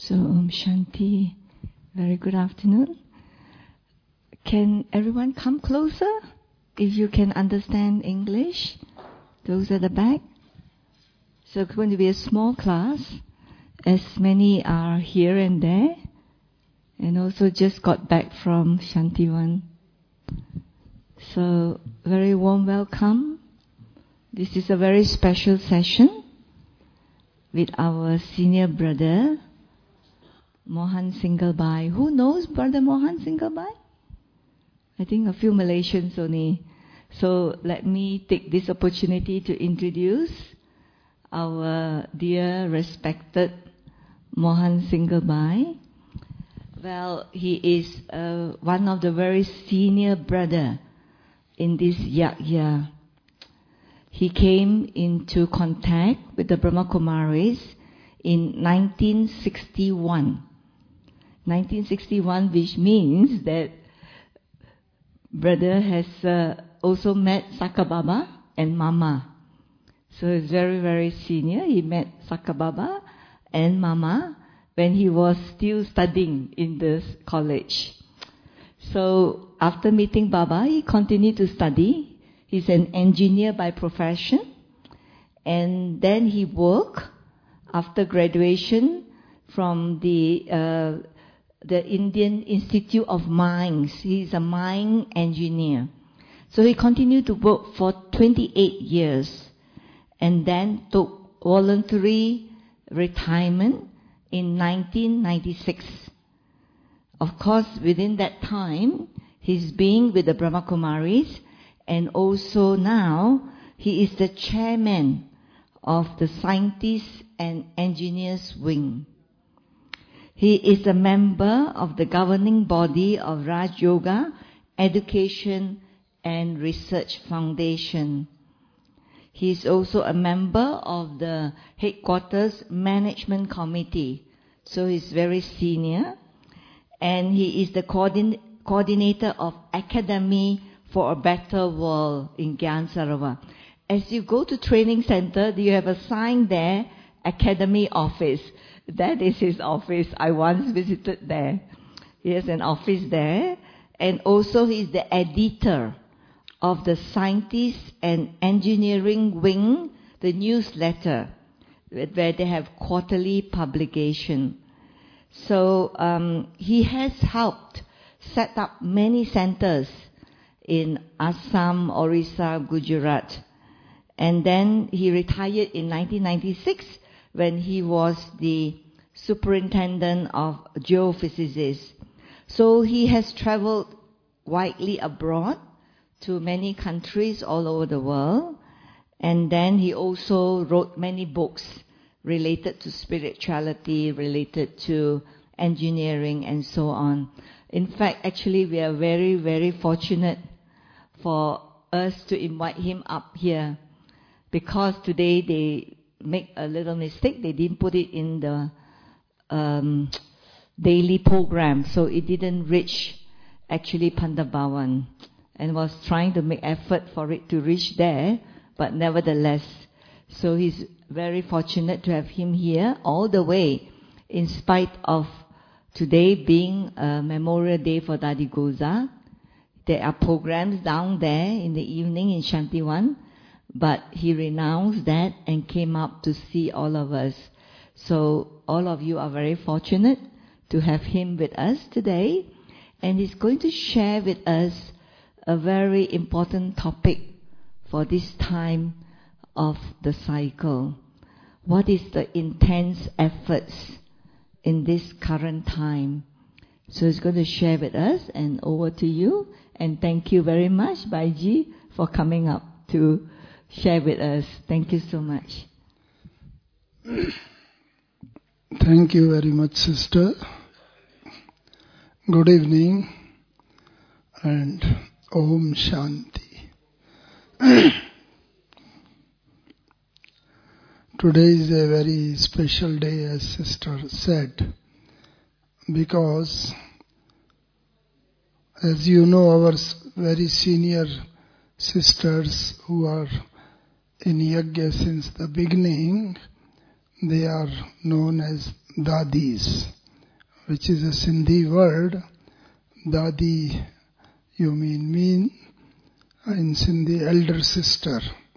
So, Om Shanti. Very good afternoon. Can everyone come closer? If you can understand English, those at the back. So it's going to be a small class, as many are here and there, and also just got back from Shantivan. So, very warm welcome. This is a very special session with our senior brother, Mohan Singalbai. Who knows Brother Mohan Singalbai? I think a few Malaysians only. So let me take this opportunity to introduce our dear, respected Mohan Singalbai. Well, he is one of the very senior brother in this Yagya. He came into contact with the Brahma Kumaris in 1961. 1961, which means that brother has also met Sakababa and Mama. So he's very, very senior. He met Sakababa and Mama when he was still studying in this college. So after meeting Baba, he continued to study. He's an engineer by profession. And then he worked after graduation from the Indian Institute of Mines. He's a mine engineer. So he continued to work for 28 years and then took voluntary retirement in 1996. Of course, within that time, he's been with the Brahma Kumaris, and also now he is the chairman of the Scientists and Engineers Wing. He is a member of the governing body of Raj Yoga Education and Research Foundation. He is also a member of the headquarters management committee. So he's very senior. And he is the coordinator of Academy for a Better World in Gyan Sarovar. As you go to training center, you have a sign there, Academy Office. That is his office. I once visited there. He has an office there. And also he is the editor of the Scientists and Engineering Wing, the newsletter, where they have quarterly publication. So he has helped set up many centers in Assam, Orissa, Gujarat. And then he retired in 1996 when he was the superintendent of geophysicists. So he has traveled widely abroad to many countries all over the world. And then he also wrote many books related to spirituality, related to engineering, and so on. In fact, actually, we are very, very fortunate for us to invite him up here, because today they make a little mistake. They didn't put it in the daily program, so it didn't reach actually Pandavavan, and was trying to make effort for it to reach there, but nevertheless. So he's very fortunate to have him here all the way, in spite of today being a Memorial Day for Dadi Goza. There are programs down there in the evening in Shantivan, but he renounced that and came up to see all of us. So all of you are very fortunate to have him with us today. And he's going to share with us a very important topic for this time of the cycle. What is the intense efforts in this current time? So he's going to share with us, and over to you. And thank you very much, Baiji, for coming up to share with us. Thank you so much. Thank you very much, sister. Good evening and Om Shanti. Today is a very special day, as sister said, because as you know, our very senior sisters who are in Yagya since the beginning, they are known as Dadis, which is a Sindhi word. Dadi, you mean in Sindhi elder sister.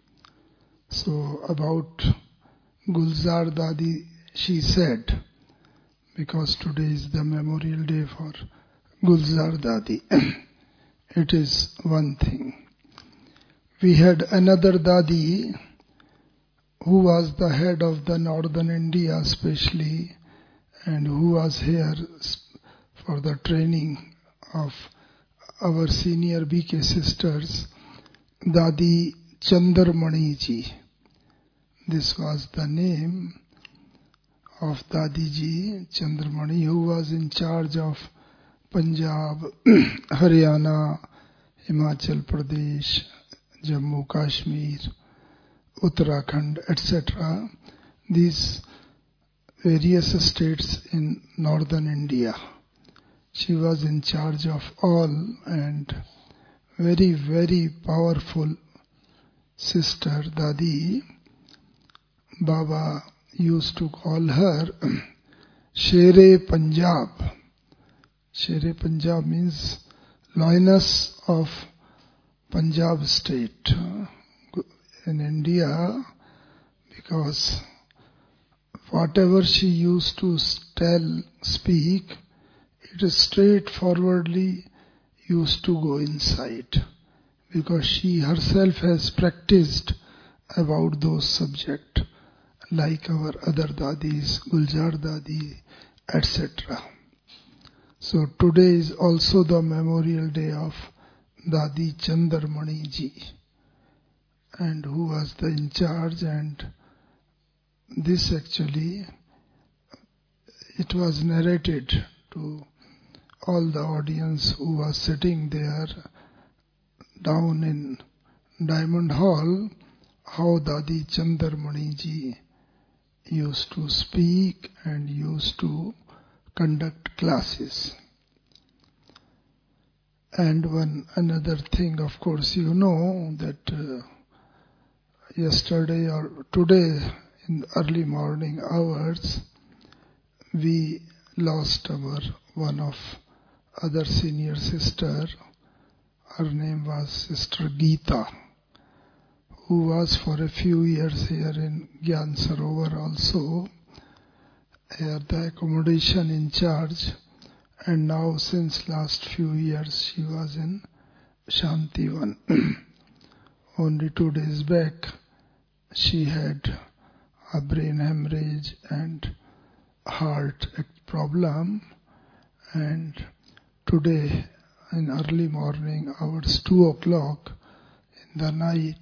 So about Gulzar Dadi, she said, because today is the memorial day for Gulzar Dadi. It is one thing. We had another Dadi who was the head of the northern India especially, and who was here for the training of our senior BK sisters, Dadi Chandarmani ji. This was the name of Dadi ji Chandarmani, who was in charge of Punjab, Haryana, Himachal Pradesh, Jammu Kashmir, Uttarakhand, etc. These various states in northern India. She was in charge of all, and very, very powerful sister Dadi. Baba used to call her Shere Punjab. Shere Punjab means lioness of Punjab state in India, because whatever she used to speak, it straightforwardly used to go inside, because she herself has practiced about those subjects, like our other Dadis, Gulzar Dadi, etc. So today is also the memorial day of Dadi Chandarmani ji, and who was the in charge, and this actually, it was narrated to all the audience who was sitting there down in Diamond Hall, how Dadi Chandarmani ji used to speak and used to conduct classes. And one another thing, of course, you know that yesterday or today in the early morning hours, we lost our one of other senior sister. Her name was Sister Geeta, who was for a few years here in Gyan Sarovar also, here the accommodation in charge, and now since last few years she was in Shantivan. Only 2 days back she had a brain hemorrhage and heart problem, and today in early morning hours, 2 o'clock in the night,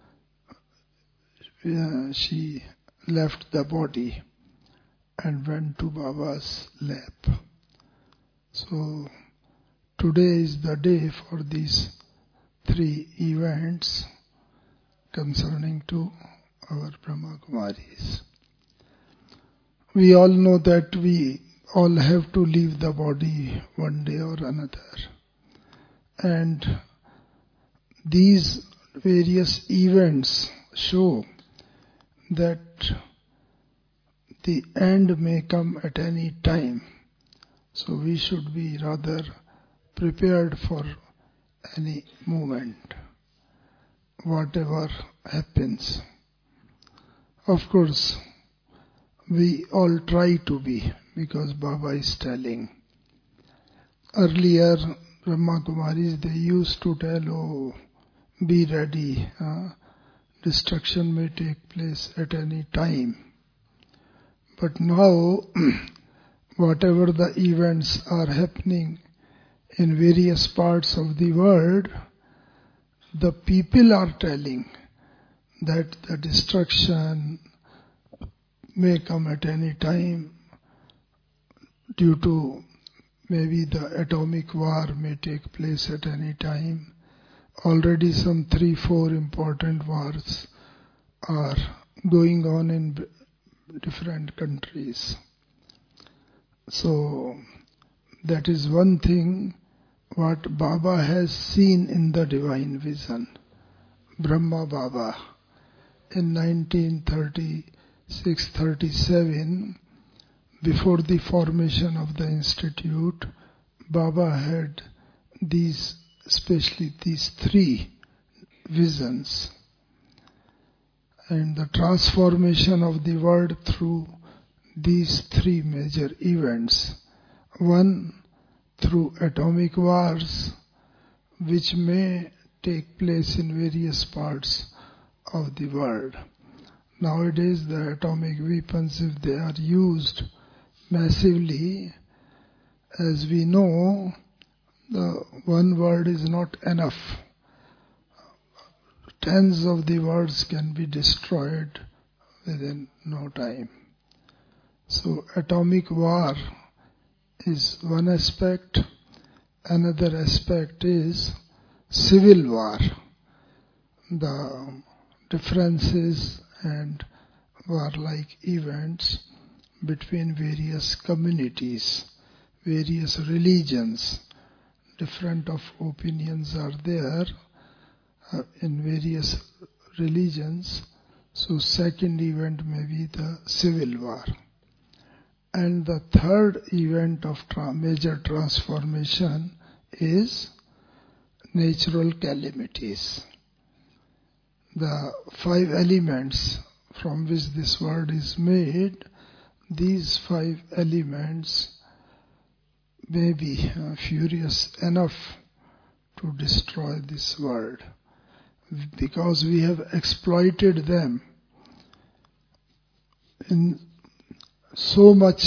she left the body and went to Baba's lap. So today is the day for these 3 events concerning to our Brahma Kumaris. We all know that we all have to leave the body one day or another. And these various events show that the end may come at any time. So we should be rather prepared for any moment, whatever happens. Of course, we all try to be, because Baba is telling. Earlier, Brahma Kumaris, they used to tell, oh, be ready. Destruction may take place at any time. But now, whatever the events are happening in various parts of the world, the people are telling that the destruction may come at any time due to maybe the atomic war may take place at any time. Already some 3-4 important wars are going on in different countries. So that is one thing what Baba has seen in the divine vision. Brahma Baba in 1936-37, before the formation of the institute, Baba had especially these three visions. And the transformation of the world through these three major events. One, through atomic wars, which may take place in various parts of the world. Nowadays, the atomic weapons, if they are used massively, as we know, the one world is not enough. Tens of the worlds can be destroyed within no time. So atomic war is one aspect. Another aspect is civil war. The differences and warlike events between various communities, various religions. Different of opinions are there in various religions. So second event may be the civil war. And the third event of major transformation is natural calamities. The 5 elements from which this world is made, these 5 elements may be furious enough to destroy this world, because we have exploited them in so much,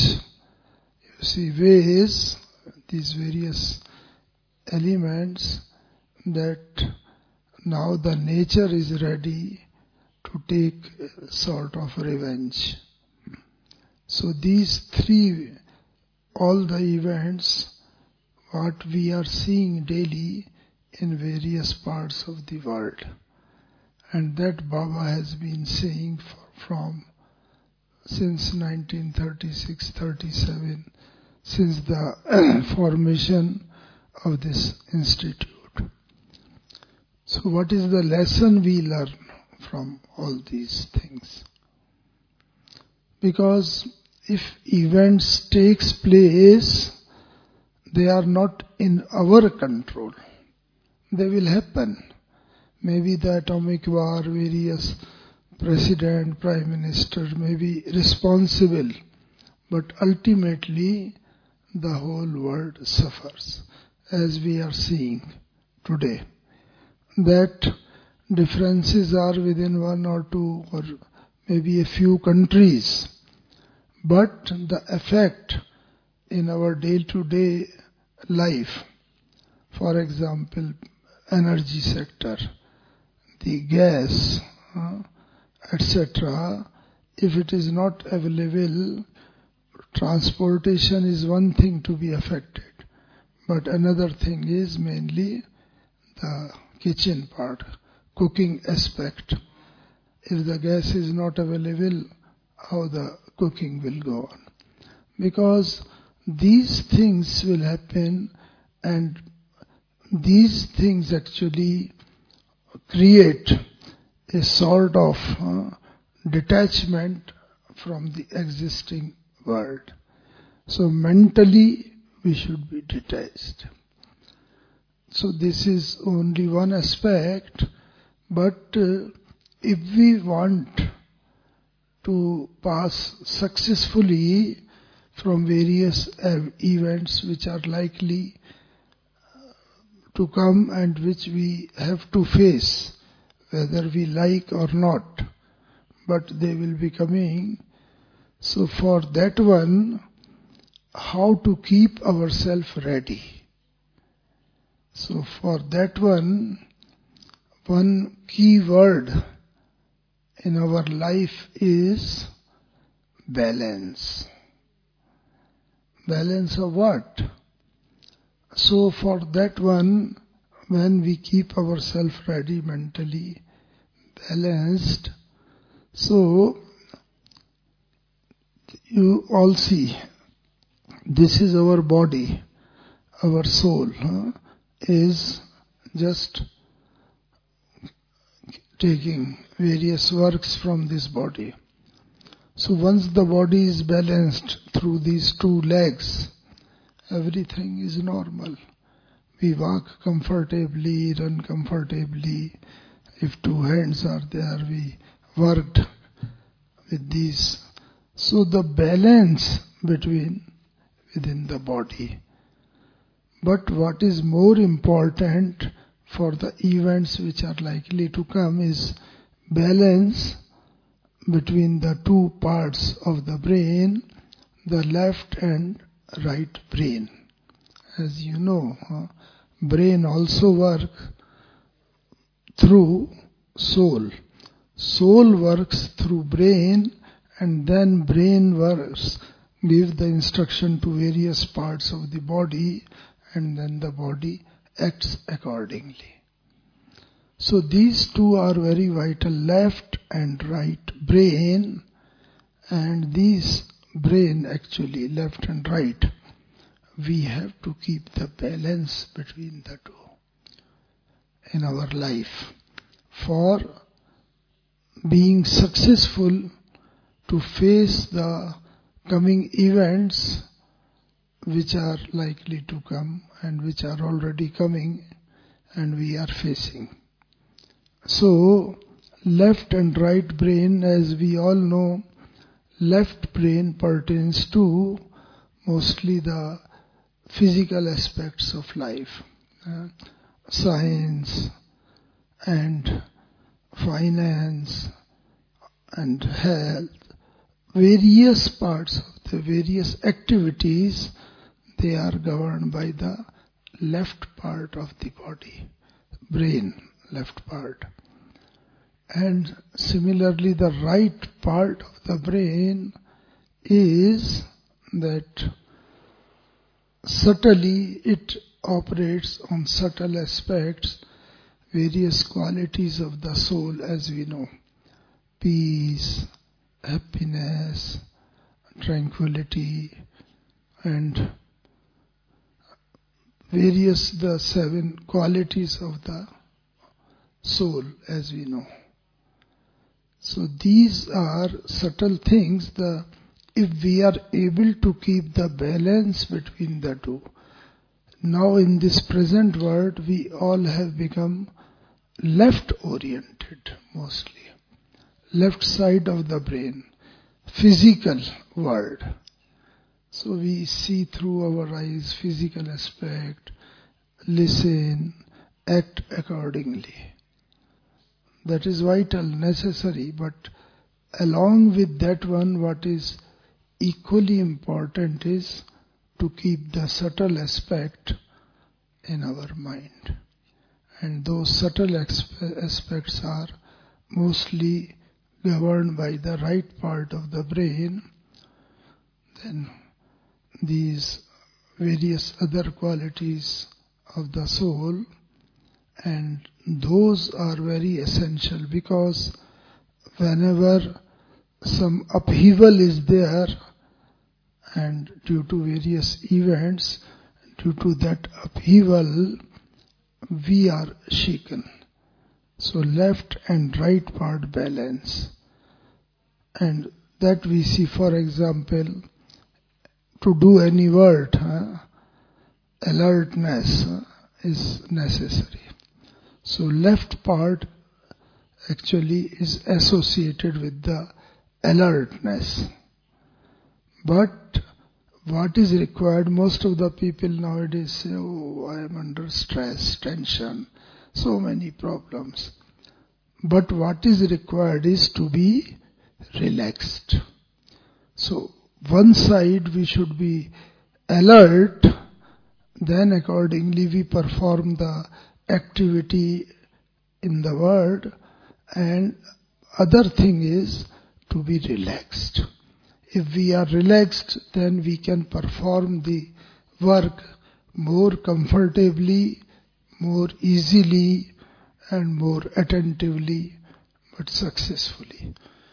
ways, these various elements, that now the nature is ready to take sort of revenge. So these three, all the events, what we are seeing daily in various parts of the world. And that Baba has been saying since 1936-37, since the formation of this institute. So what is the lesson we learn from all these things? Because if events takes place, they are not in our control. They will happen. Maybe the atomic war, various president, prime minister may be responsible, but ultimately the whole world suffers, as we are seeing today. That differences are within 1 or 2 or maybe a few countries, but the effect in our day-to-day life, for example, energy sector, the gas, etc., if it is not available, transportation is one thing to be affected, but another thing is mainly the kitchen part, cooking aspect. If the gas is not available, how the cooking will go on? Because these things will happen, and these things actually create a sort of detachment from the existing world. So mentally we should be detached. So this is only one aspect, but if we want to pass successfully from various events which are likely to come and which we have to face, whether we like or not, but they will be coming. So for that one, how to keep ourselves ready? So for that one key word in our life is balance. Balance of what? So for that one, when we keep ourselves ready, mentally balanced, so you all see, this is our body, our soul is just taking various works from this body. So once the body is balanced through these two legs, everything is normal. We walk comfortably, run comfortably. If two hands are there, we worked with these. So the balance within the body. But what is more important for the events which are likely to come is balance between the two parts of the brain, the left and right brain. As you know, brain also works through soul. Soul works through brain, and then brain gives the instruction to various parts of the body, and then the body acts accordingly. So these two are very vital, left and right brain, and these brain actually, left and right, we have to keep the balance between the two in our life. For being successful to face the coming events which are likely to come and which are already coming and we are facing. So, left and right brain, as we all know, left brain pertains to mostly the physical aspects of life, science and finance and health, various parts of the various activities, they are governed by the left part of the body, brain, left part. And similarly, the right part of the brain is that subtly it operates on subtle aspects, various qualities of the soul, as we know: peace, happiness, tranquility, and various the 7 qualities of the soul, as we know. So these are subtle things. If we are able to keep the balance between the two. Now in this present world, we all have become left-oriented mostly. Left side of the brain, physical world. So we see through our eyes physical aspect, listen, act accordingly. That is vital, necessary, but along with that one, what is equally important is to keep the subtle aspect in our mind. And those subtle aspects are mostly governed by the right part of the brain. Then these various other qualities of the soul, and those are very essential, because whenever some upheaval is there, and due to various events, due to that upheaval, we are shaken. So left and right part balance. And that we see, for example, to do any work, alertness is necessary. So left part actually is associated with the alertness. But what is required, most of the people nowadays say, oh, I am under stress, tension, so many problems. But what is required is to be relaxed. So one side we should be alert, then accordingly we perform the activity in the world, and other thing is to be relaxed. If we are relaxed, then we can perform the work more comfortably, more easily, and more attentively, but successfully.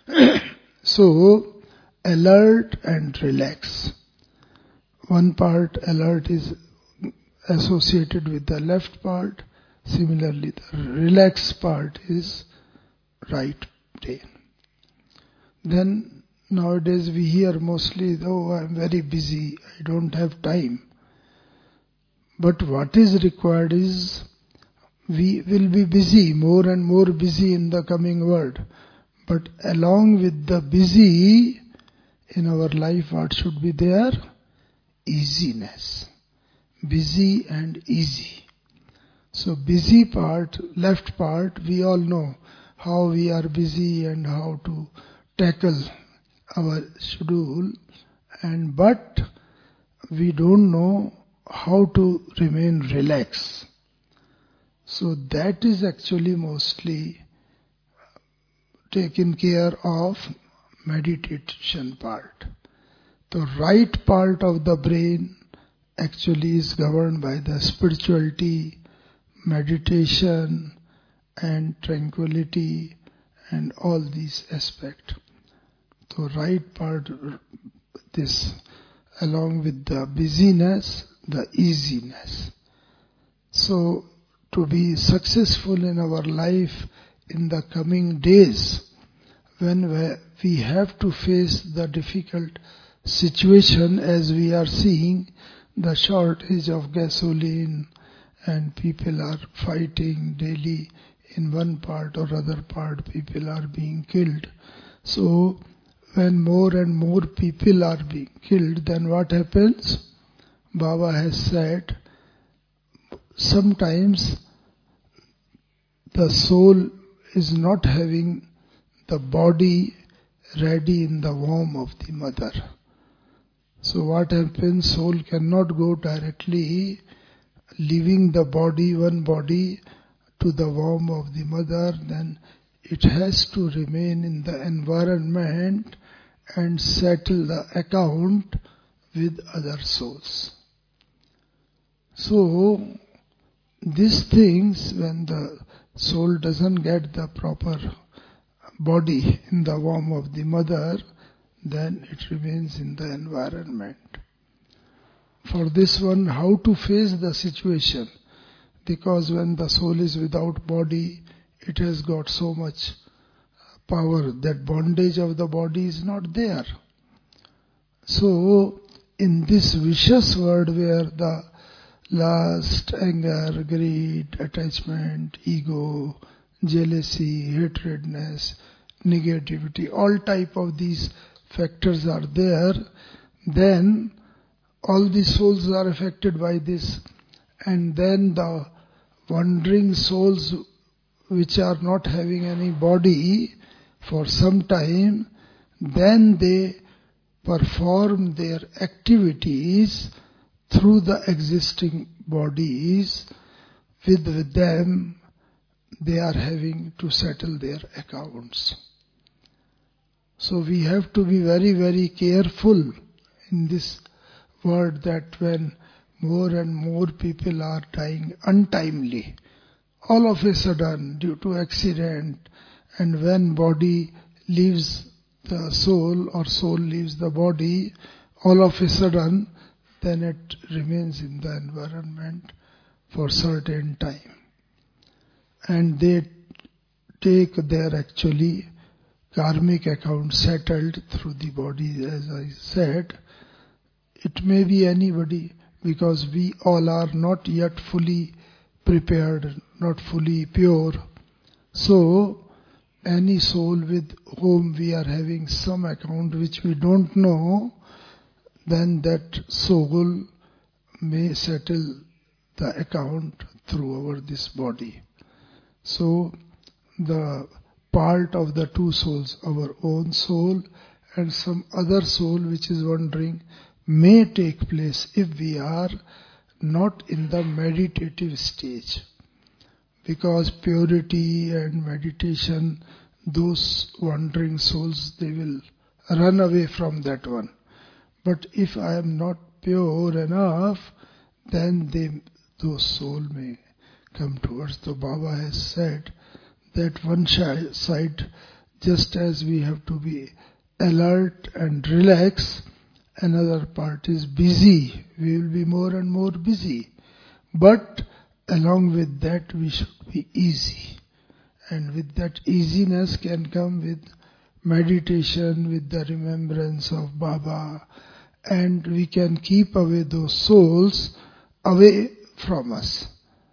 So, alert and relax. One part, alert, is associated with the left part. Similarly, the relaxed part is right brain. Then Nowadays we hear mostly, oh, I am very busy, I don't have time. But what is required is, we will be busy, more and more busy in the coming world. But along with the busy, in our life what should be there? Easiness. Busy and easy. So busy part, left part, we all know how we are busy and how to tackle our schedule, but we don't know how to remain relaxed. So that is actually mostly taken care of meditation part. The right part of the brain actually is governed by the spirituality, meditation and tranquility and all these aspects. The right part, this along with the busyness, the easiness. So to be successful in our life in the coming days, when we have to face the difficult situation as we are seeing, the shortage of gasoline and people are fighting daily in one part or other part, people are being killed. So when more and more people are being killed, then what happens? Baba has said, sometimes the soul is not having the body ready in the womb of the mother. So what happens? Soul cannot go directly, leaving the body, one body, to the womb of the mother. Then it has to remain in the environment and settle the account with other souls. So these things, when the soul doesn't get the proper body in the womb of the mother, then it remains in the environment. For this one, how to face the situation? Because when the soul is without body, it has got so much power that bondage of the body is not there. So, in this vicious world where the lust, anger, greed, attachment, ego, jealousy, hatredness, negativity, all type of these factors are there, then all the souls are affected by this. And then the wandering souls which are not having any body for some time, then they perform their activities through the existing bodies. With them, they are having to settle their accounts. So we have to be very, very careful in this world, that when more and more people are dying untimely, all of a sudden due to accident, and when body leaves the soul or soul leaves the body, all of a sudden, then it remains in the environment for certain time. And they take their actually karmic account settled through the body, as I said. It may be anybody, because we all are not yet fully prepared, not fully pure. So, any soul with whom we are having some account which we don't know, then that soul may settle the account through this body. So, the part of the two souls, our own soul and some other soul which is wandering, may take place if we are not in the meditative stage. Because purity and meditation, those wandering souls, they will run away from that one. But if I am not pure enough, then those souls may come towards. So Baba has said that one side, just as we have to be alert and relax, another part is busy. We will be more and more busy. But along with that, we should be easy. And with that easiness can come with meditation with the remembrance of Baba, and we can keep away those souls away from us.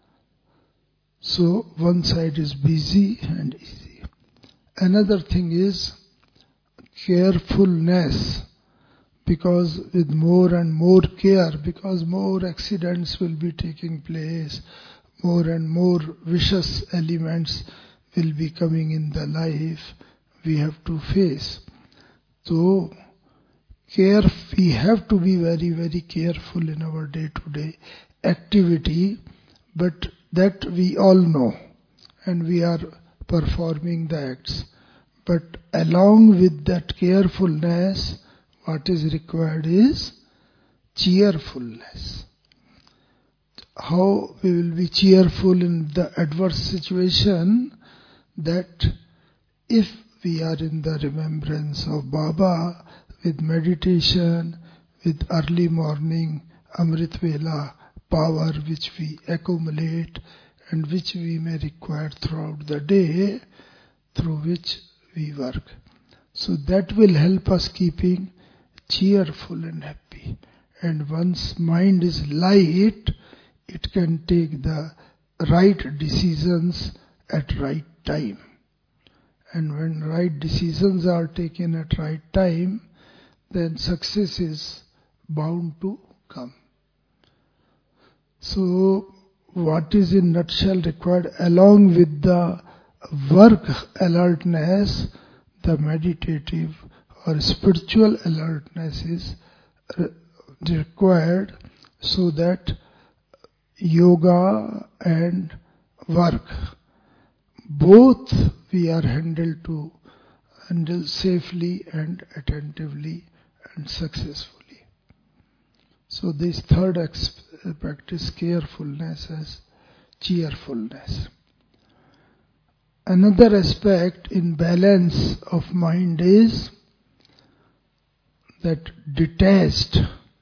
So one side is busy and easy. Another thing is carefulness, because with more and more care, because more accidents will be taking place, more and more vicious elements will be coming in the life we have to face. So we have to be very, very careful in our day-to-day activity, but that we all know and we are performing the acts. But along with that carefulness, what is required is cheerfulness. How we will be cheerful in the adverse situation? That if we are in the remembrance of Baba, with meditation, with early morning Amrit Vela power which we accumulate and which we may require throughout the day, through which we work. So that will help us keeping cheerful and happy. And once mind is light, it can take the right decisions at right time. And when right decisions are taken at right time, then success is bound to come. So what is in nutshell required along with the work alertness, the meditative or spiritual alertness is required, so that yoga and work, both we are handle safely and attentively and successfully. So this third aspect is carefulness as cheerfulness. Another aspect in balance of mind is that detached,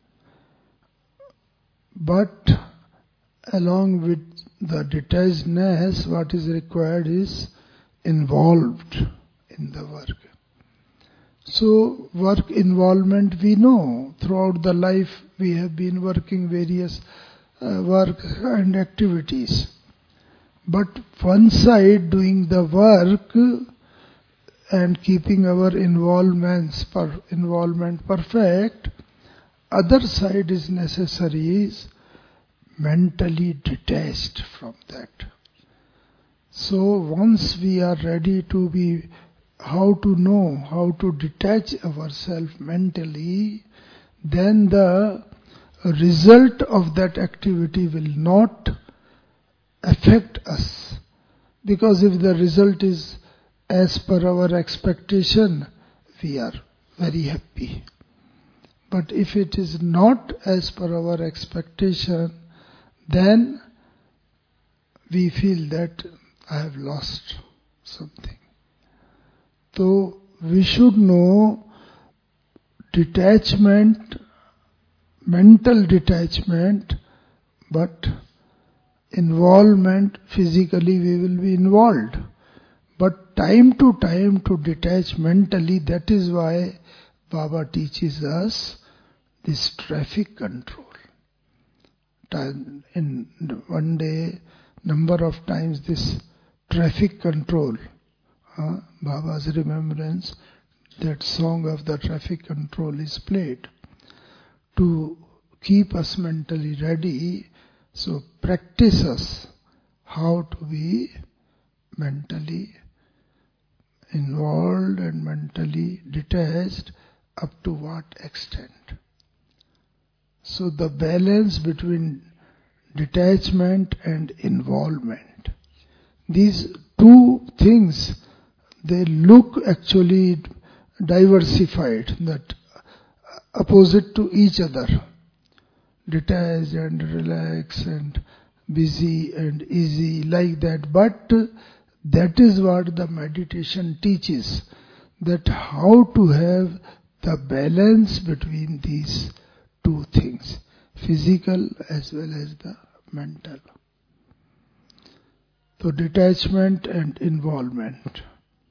but along with the detachedness, what is required is involved in the work. So work involvement we know. Throughout the life we have been working various work and activities. But one side doing the work and keeping our involvement perfect, other side is necessary is mentally detached from that. So once we are ready to be, how to know how to detach ourselves mentally, then the result of that activity will not affect us. Because if the result is as per our expectation, we are very happy. But if it is not as per our expectation, then we feel that I have lost something. So we should know detachment, mental detachment, but involvement, physically we will be involved. But time to time to detach mentally, that is why Baba teaches us this traffic control. In one day, number of times this traffic control, Baba's remembrance, that song of the traffic control is played to keep us mentally ready. So practice us how to be mentally involved and mentally detached, up to what extent. So the balance between detachment and involvement, these two things, they look actually diversified, that opposite to each other. Detached and relaxed and busy and easy, like that. But that is what the meditation teaches, that how to have the balance between these two things, physical as well as the mental. So detachment and involvement.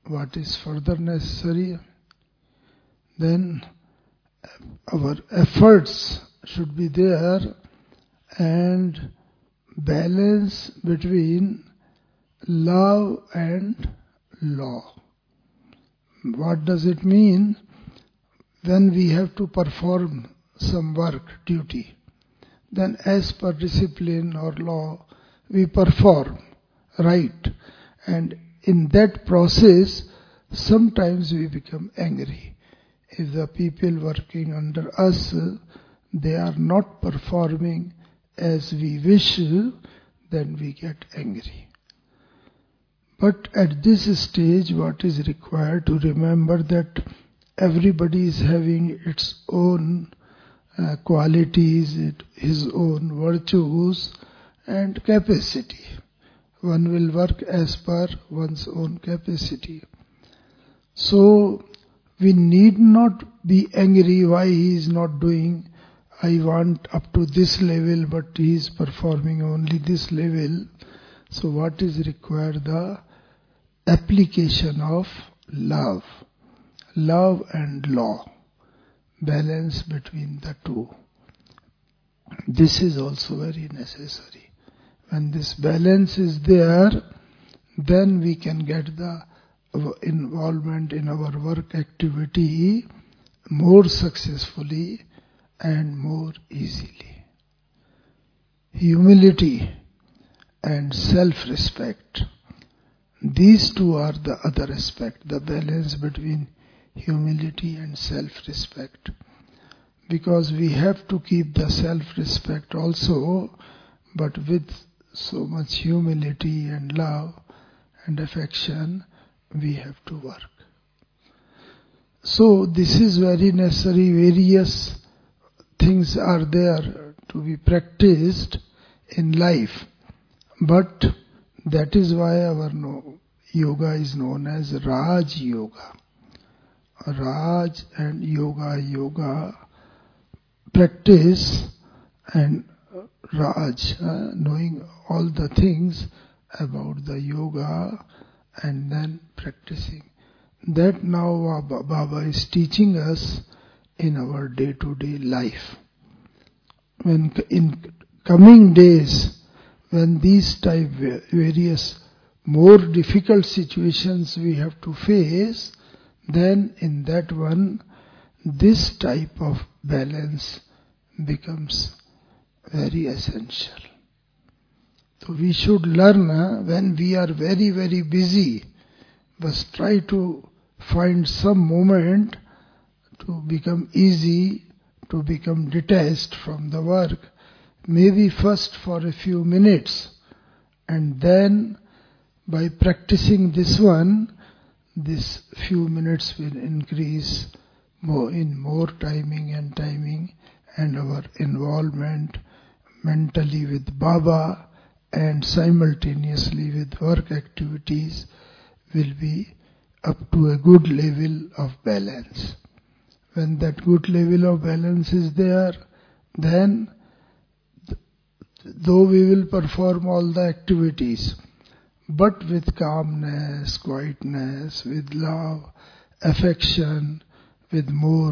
what is further necessary? Then our efforts should be there and balance between love and law. What does it mean? When we have to perform some work, duty, then as per discipline or law, we perform, right? And in that process, sometimes we become angry. If the people working under us, they are not performing as we wish, then we get angry. But at this stage, what is required to remember that everybody is having its own qualities, his own virtues and capacity. One will work as per one's own capacity. So we need not be angry why he is not doing. I want up to this level, but he is performing only this level. So what is required? The application of love and law, balance between the two. This is also very necessary. When this balance is there, then we can get the involvement in our work activity more successfully and more easily. Humility and self-respect, these two are the other aspect, the balance between humility and self-respect. Because we have to keep the self-respect also, but with so much humility and love and affection, we have to work. So this is very necessary. Various things are there to be practiced in life. But that is why our yoga is known as Raj Yoga. Raj and yoga practice, and Raj, knowing all the things about the yoga and then practicing. That now Baba is teaching us in our day-to-day life. When in coming days, when these type various more difficult situations we have to face, then in that one, this type of balance becomes very essential. So we should learn when we are very, very busy, but try to find some moment to become easy, to become detached from the work. Maybe first for a few minutes, and then by practicing this one, this few minutes will increase more timing, and our involvement mentally with Baba and simultaneously with work activities will be up to a good level of balance. When that good level of balance is there, then though we will perform all the activities, but with calmness, quietness, with love, affection, with more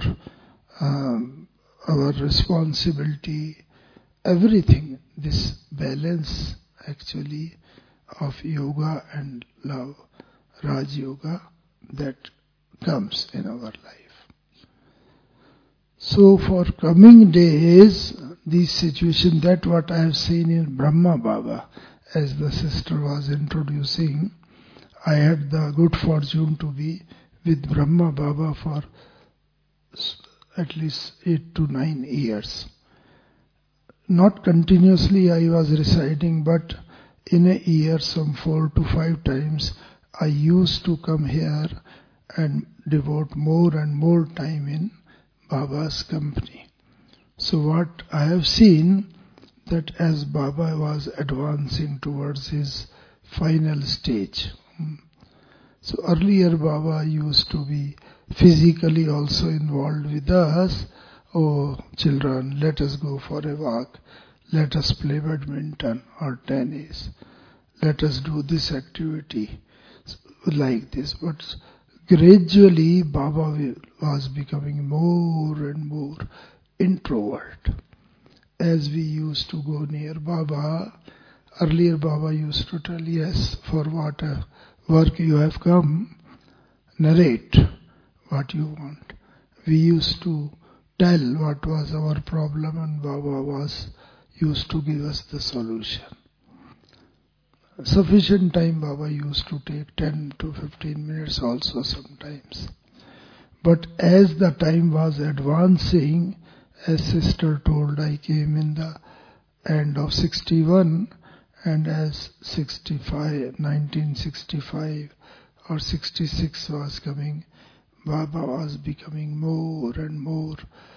our responsibility, everything, this balance actually of yoga and love, Raj Yoga, that comes in our life. So for coming days, this situation, that what I have seen in Brahma Baba, as the sister was introducing, I had the good fortune to be with Brahma Baba for at least 8 to 9 years. Not continuously I was reciting, but in a year some 4 to 5 times I used to come here and devote more and more time in Baba's company. So what I have seen, that as Baba was advancing towards his final stage. So earlier Baba used to be physically also involved with us. Oh children, let us go for a walk, let us play badminton or tennis, let us do this activity, like this. But gradually Baba was becoming more and more introvert. As we used to go near Baba, earlier Baba used to tell, yes, for what work you have come, narrate what you want. We used to tell what was our problem and Baba used to give us the solution. Sufficient time Baba used to take, 10 to 15 minutes also sometimes. But as the time was advancing, as sister told, I came in the end of 61, and as 1965 or 66 was coming, Baba was becoming more and more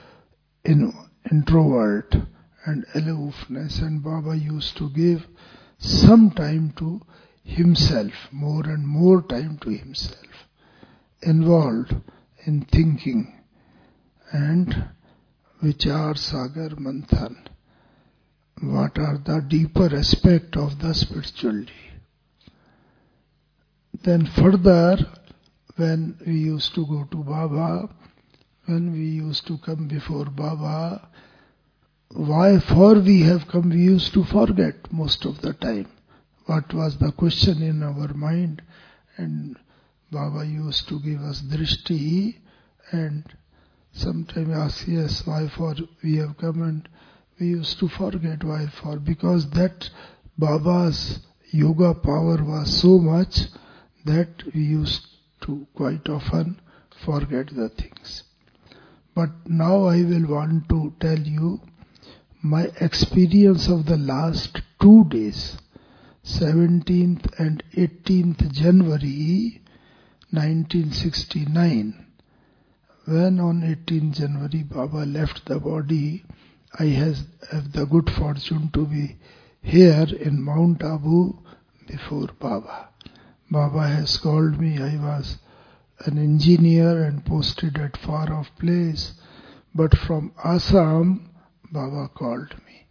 introvert and aloofness, and Baba used to give some time to himself, more and more time to himself, involved in thinking and Vichar Sagar Manthan. What are the deeper aspects of the spirituality? Then further, when we used to go to Baba, when we used to come before Baba, why for we have come, we used to forget most of the time what was the question in our mind, and Baba used to give us drishti and sometimes ask, yes, why for we have come, and we used to forget why for, because that Baba's yoga power was so much that we used to quite often forget the things. But now I will want to tell you my experience of the last 2 days, 17th and 18th January 1969. When on 18th January Baba left the body, I have the good fortune to be here in Mount Abu before Baba. Baba has called me. I was an engineer and posted at far off place, but from Assam Baba called me,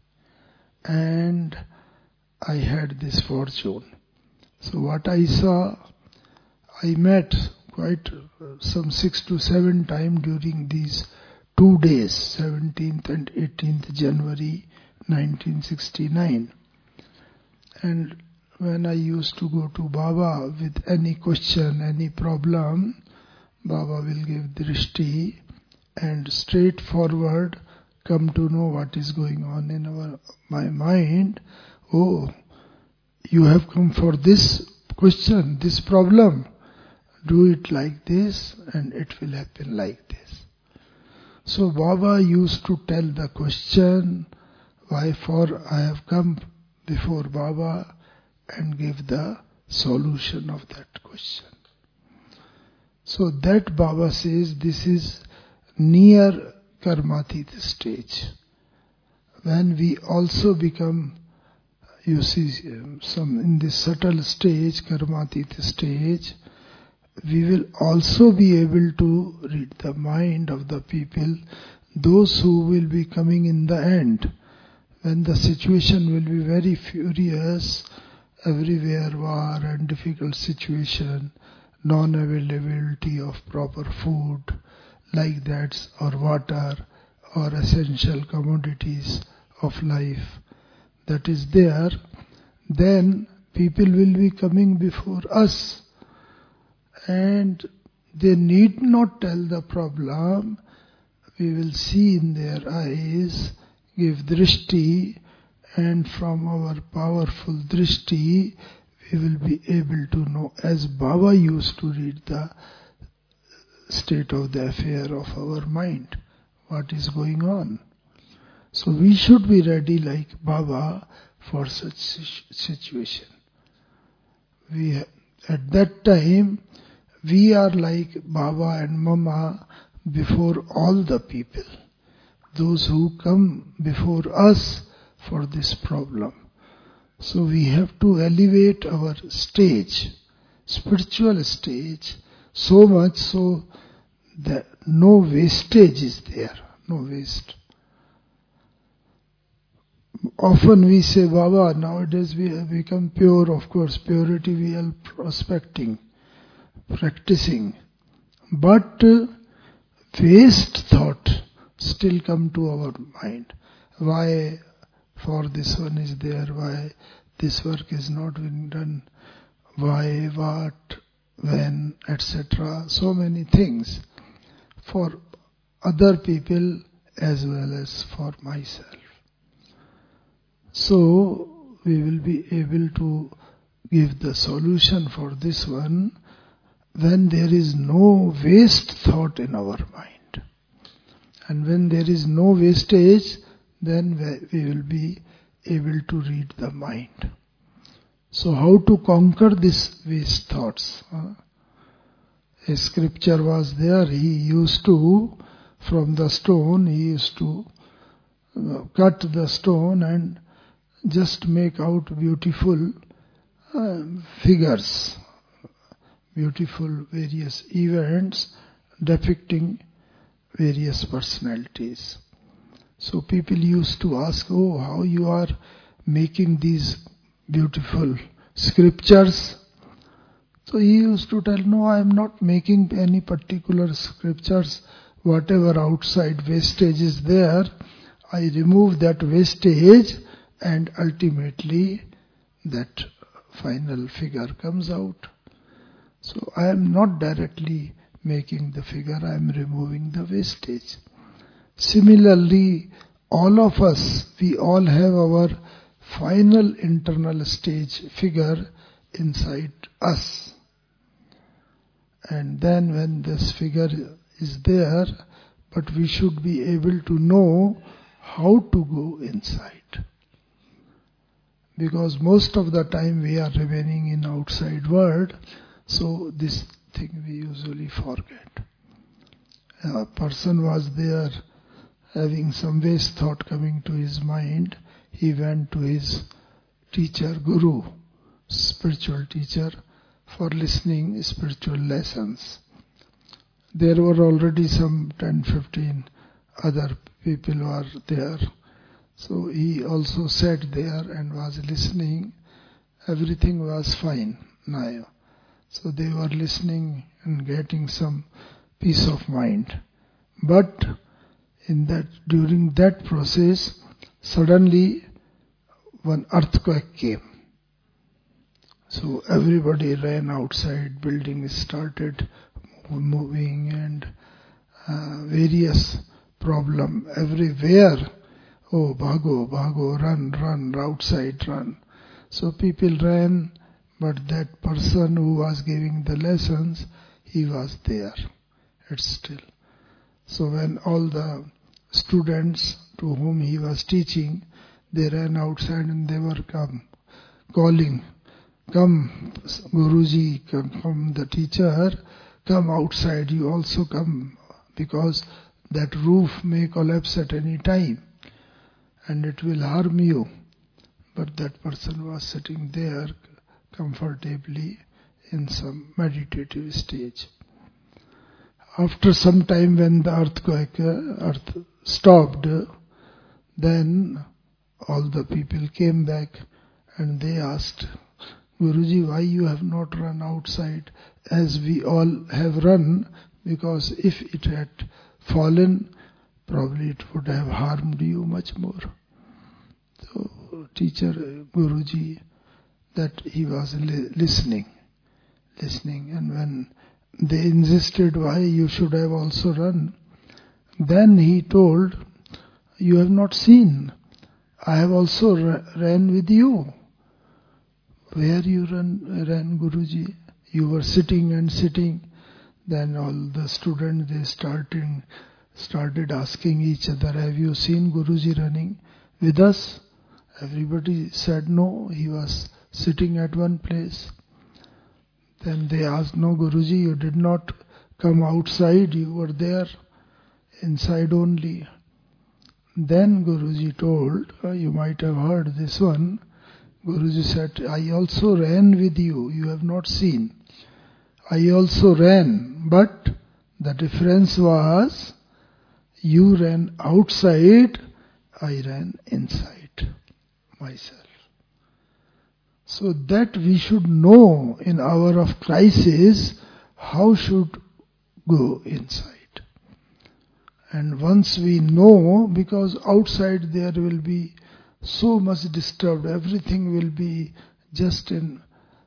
and I had this fortune. So what I saw, I met quite some 6 to 7 times during these 2 days, 17th and 18th January 1969. And when I used to go to Baba with any question, any problem, Baba will give drishti and straightforward come to know what is going on in my mind. Oh, you have come for this question, this problem. Do it like this and it will happen like this. So Baba used to tell the question, why for I have come before Baba, and give the solution of that question. So that Baba says this is near Karmatita stage. When we also become, you see, some in this subtle stage, Karmatita stage, we will also be able to read the mind of the people, those who will be coming in the end, when the situation will be very furious, everywhere war and difficult situation, non-availability of proper food, like that, or water, or essential commodities of life, that is there, then people will be coming before us, and they need not tell the problem. We will see in their eyes, give drishti, and from our powerful drishti, we will be able to know, as Baba used to read the state of the affair of our mind, what is going on. So we should be ready like Baba for such situation. At that time, we are like Baba and Mama before all the people, those who come before us for this problem. So we have to elevate our stage, spiritual stage, so much so that no wastage is there, no waste. Often we say, Baba, nowadays we have become pure. Of course, purity we are practicing. But waste thought still come to our mind. Why for this one is there? Why this work is not being done? Why, what, when, etc. So many things for other people as well as for myself. So we will be able to give the solution for this one when there is no waste thought in our mind. And when there is no wastage, then we will be able to read the mind. So how to conquer these waste thoughts? A scripture was there. He used to, from the stone, he used to cut the stone and just make out beautiful figures, beautiful various events depicting various personalities. So people used to ask, oh, how you are making these beautiful scriptures? So he used to tell, no, I am not making any particular scriptures. Whatever outside wastage is there, I remove that wastage and ultimately that final figure comes out. So I am not directly making the figure, I am removing the wastage. Similarly, all of us, we all have our final internal stage figure inside us. And then when this figure is there, but we should be able to know how to go inside. Because most of the time we are remaining in outside world, so this thing we usually forget. A person was there having some waste thought coming to his mind. He went to his teacher, guru, spiritual teacher, for listening spiritual lessons. There were already some 10-15 other people were there. So he also sat there and was listening. Everything was fine now. So they were listening and getting some peace of mind. But during that process, suddenly one earthquake came. So everybody ran outside, buildings started moving and various problem everywhere. Oh, bhago, run, outside, run. So people ran, but that person who was giving the lessons, he was there. It's still. So when all the students to whom he was teaching, they ran outside and they were calling, come Guruji, come the teacher, come outside, you also come, because that roof may collapse at any time and it will harm you. But that person was sitting there comfortably in some meditative stage. After some time, when the earth stopped, then all the people came back and they asked, Guruji, why you have not run outside as we all have run? Because if it had fallen, probably it would have harmed you much more. So teacher, Guruji, that he was listening, and when they insisted why you should have also run, then he told, you have not seen, I have also ran with you. Where you ran, Guruji? You were sitting and sitting. Then all the students, they started asking each other, have you seen Guruji running with us? Everybody said no, he was sitting at one place. Then they asked, no Guruji, you did not come outside, you were there, inside only. Then Guruji told, you might have heard this one, Guruji said, I also ran with you, you have not seen. I also ran, but the difference was, you ran outside, I ran inside myself. So that we should know in hour of crisis, how should go inside. And once we know, because outside there will be so much disturbed, everything will be just in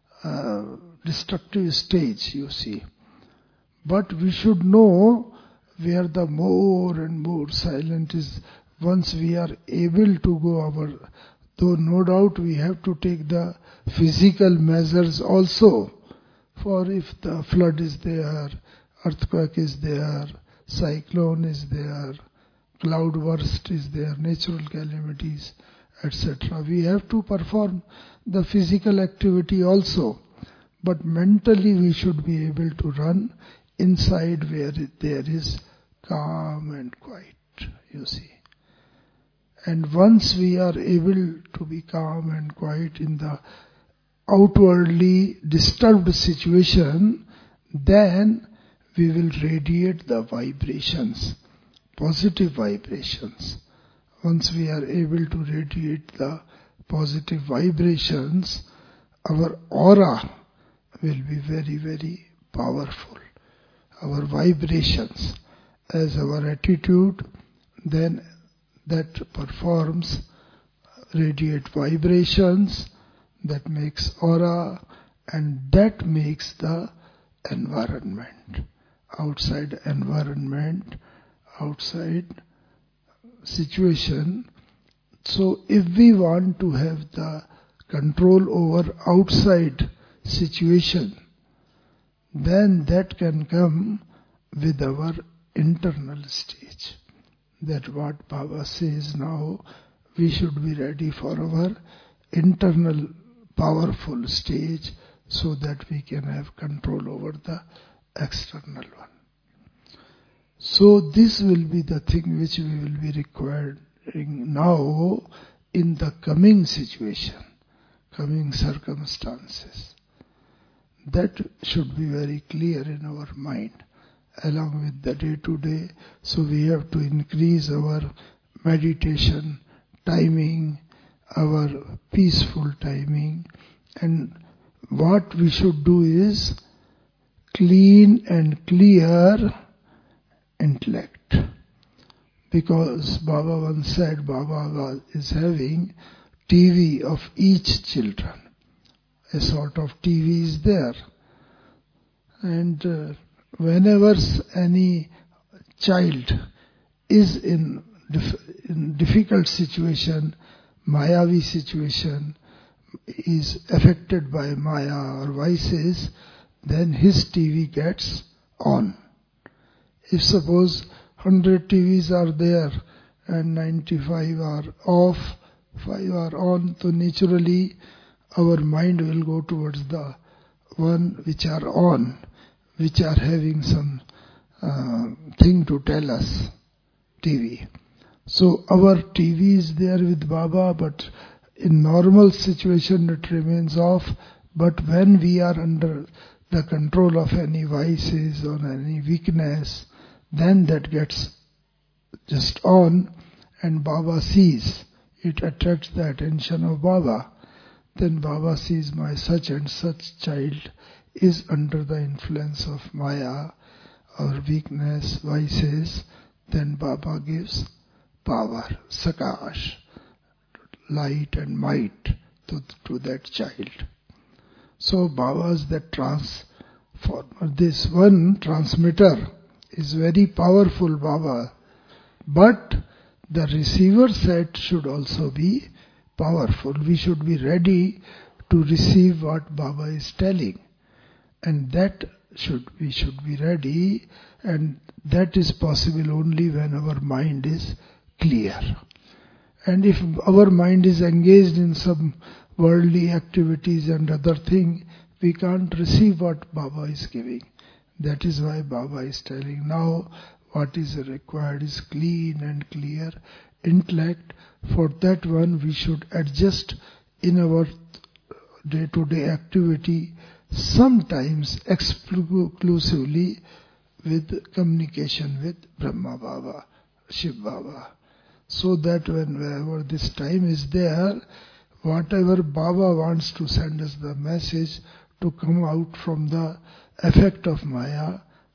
destructive stage, you see. But we should know where the more and more silent is. Once we are able to go though no doubt we have to take the physical measures also. For if the flood is there, earthquake is there, cyclone is there, cloud burst is there, natural calamities, etc. We have to perform the physical activity also. But mentally we should be able to run inside where there is calm and quiet, you see. And once we are able to be calm and quiet in the outwardly disturbed situation, then we will radiate the vibrations, positive vibrations. Once we are able to radiate the positive vibrations, our aura will be very, very powerful. Our vibrations, as our attitude, then that performs radiate vibrations, that makes aura, and that makes the environment, outside environment, outside situation. So if we want to have the control over outside situation, then that can come with our internal stage. That what Baba says now, we should be ready for our internal powerful stage so that we can have control over the external one. So this will be the thing which we will be requiring now in the coming situation, coming circumstances. That should be very clear in our mind, along with the day-to-day. So we have to increase our meditation timing, our peaceful timing. And what we should do is clean and clear intellect. Because Baba once said, Baba is having TV of each children. A sort of TV is there. And whenever any child is in difficult situation, Mayavi situation, is affected by Maya or vices, then his TV gets on. If suppose 100 TVs are there and 95 are off, 5 are on, so naturally our mind will go towards the one which are on, which are having some thing to tell us, TV. So our TV is there with Baba, but in normal situation it remains off. But when we are under the control of any vices or any weakness, then that gets just on, and Baba sees. It attracts the attention of Baba. Then Baba sees my such and such child is under the influence of Maya or weakness, vices. Then Baba gives power, sakash, light and might to that child. So Baba's that transformer, this one transmitter is very powerful, Baba. But the receiver set should also be powerful. We should be ready to receive what Baba is telling. And that we should be ready, and that is possible only when our mind is clear. And if our mind is engaged in some worldly activities and other thing, we can't receive what Baba is giving. That is why Baba is telling now what is required is clean and clear intellect. For that one we should adjust in our day-to-day activity, sometimes exclusively with communication with Brahma Baba, Shiv Baba. So that whenever this time is there, whatever Baba wants to send us the message to come out from the effect of Maya,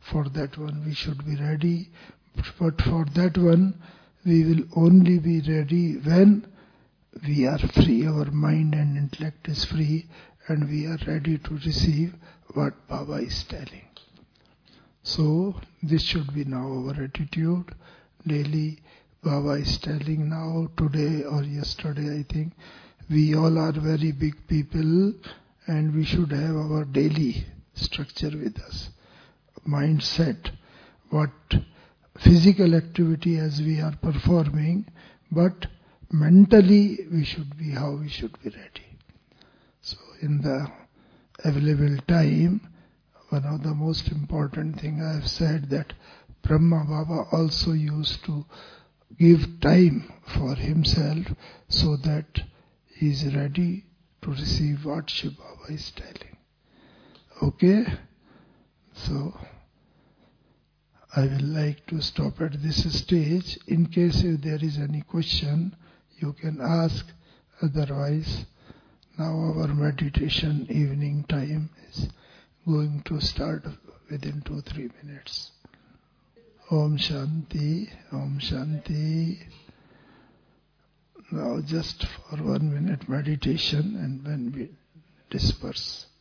For that one we should be ready. But for that one we will only be ready when we are free, our mind and intellect is free, and we are ready to receive what Baba is telling. So this should be now our attitude. Daily Baba is telling now, today or yesterday I think, we all are very big people and we should have our daily structure with us. Mindset, what physical activity as we are performing, but mentally we should be how we should be ready. So in the available time, one of the most important thing I have said that Brahma Baba also used to give time for himself so that he is ready to receive what Shiv Baba is telling. Okay? So I will like to stop at this stage. In case if there is any question, you can ask. Otherwise, now our meditation evening time is going to start within 2-3 minutes. Om Shanti, Om Shanti. Now just for 1 minute meditation and when we disperse.